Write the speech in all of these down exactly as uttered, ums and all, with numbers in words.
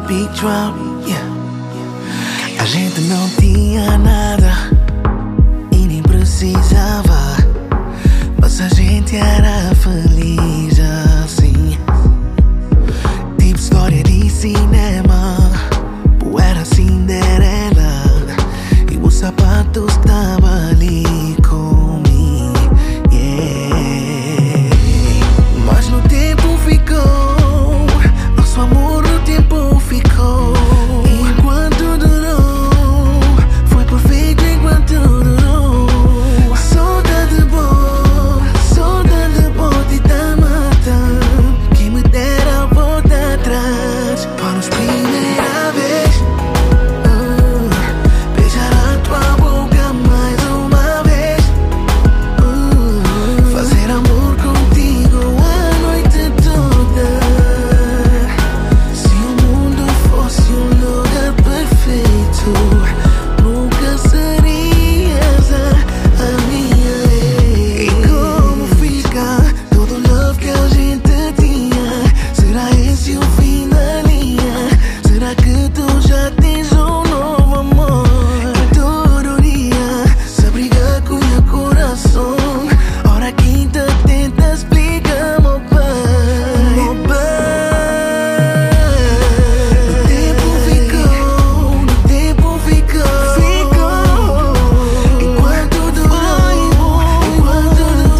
big drum, yeah. A gente não tinha nada e nem precisava, mas a gente era feliz assim. Tipo história de cinema, pô, era Cinderela e o sapato estava ali comigo, yeah. Mas no tempo ficou, nosso amor no tempo ficou. Enquanto durou, foi perfeito enquanto durou. Saudade boa, saudade boa te tá matando. Quem me dera voltar atrás para nos primeira vez, uh, beijar a tua boca mais uma vez, uh, fazer amor contigo a noite toda. Se o mundo fosse um lugar perfeito, nunca serias a, a minha ex. E como fica todo o love que a gente tinha? Será esse o fim da linha? Será que tu já tens um novo amor? E todo dia se abriga com meu coração. Hora que ainda tenta explicar, meu pai, meu pai. No tempo ficou, no tempo ficou, ficou. Enquanto durou, enquanto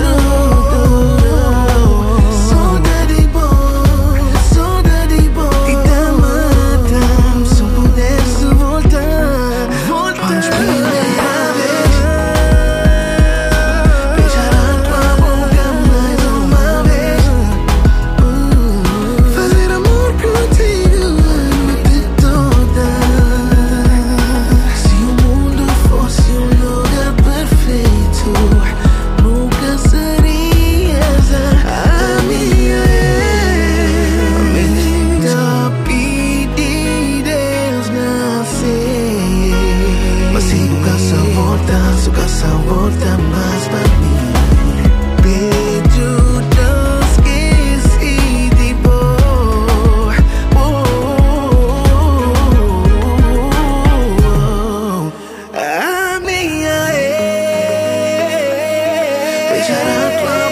durou. Saudade boa, saudade boa te tá matando. Se eu pudesse voltar, voltar para os primeira vez, beijar a tua boca mais uma vez, uh, fazer amor contigo a noite toda. Se o mundo fosse um lugar perfeito, nunca serias a, a minha ex. Ainda pedi Deus nascer, mas se o caça volta, se o caça volta mais pra mim. Beijo não esqueci de pôr, oh, oh, oh, a minha ex. Beijar a tua